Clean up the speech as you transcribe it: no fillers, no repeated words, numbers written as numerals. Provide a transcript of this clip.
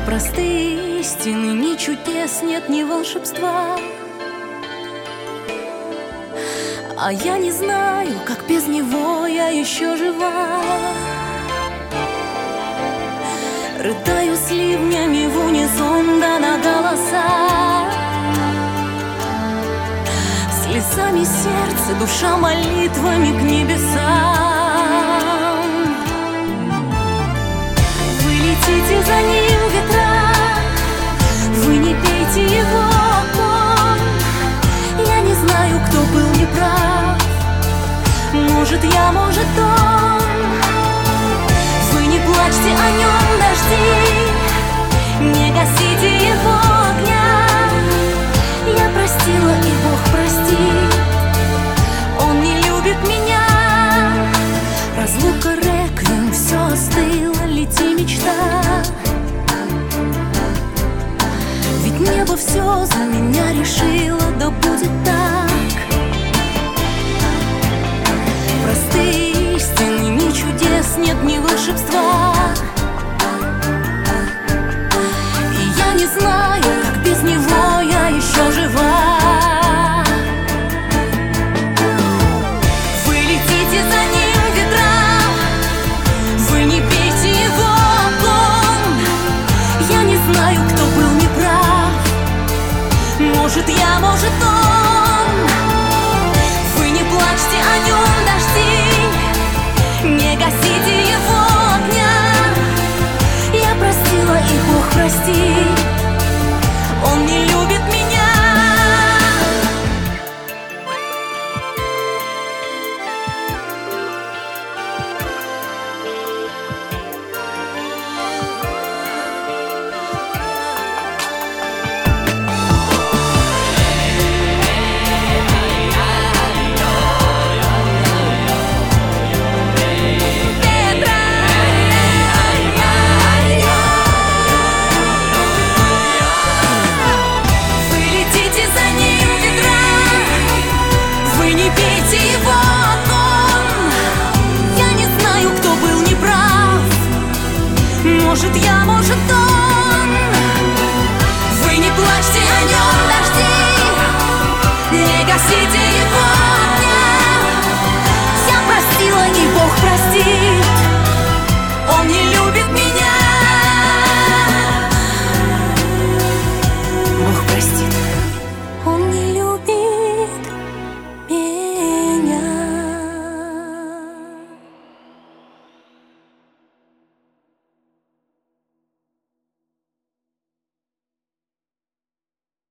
Простые истины, ни чудес нет, ни волшебства. А я не знаю, как без него я еще жива. Рыдаю с ливнями в унисон, да на голоса. Слезами сердце, душа молитвами к небесам. Вы летите за ним, ветра, вы не пейте его огонь. Я не знаю, кто был неправ, может я, может он. Вы не плачьте о нем, дожди, не гасите его огня. Я простила, и Бог простит, он не любит меня. Разлука, реквием, все остыло, лети, мечта. Ведь небо все за меня решило, да будет так. Простые истины, ни чудес нет, ни волшебства. И я не знаю, как без него я еще жива. Вы летите за ним, ветра, вы не пейте его огонь. Я не знаю, кто был неправ, может я, может он. Вы не плачьте о нем, дожди, не гасите его огня. Я простила, и Бог простит,